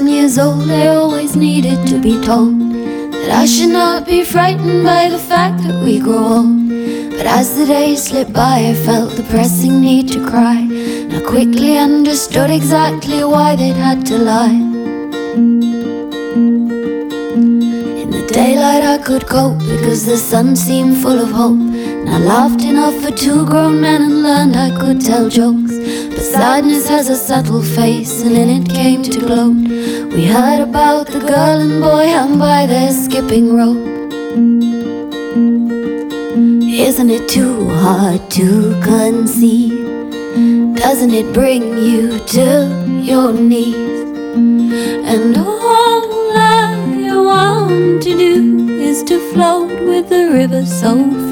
7 years old, I always needed to be told that I should not be frightened by the fact that we grow old. But as the days slipped by, I felt the pressing need to cry, and I quickly understood exactly why they'd had to lie. In the daylight I could cope because the sun seemed full of hope, and I laughed enough for 2 grown men and learned I could tell jokes. But sadness has a subtle face, and in it came to gloat. We heard about the girl and boy hung by their skipping rope. Isn't it too hard to conceive? Doesn't it bring you to your knees? And all I want to do is to float with the river so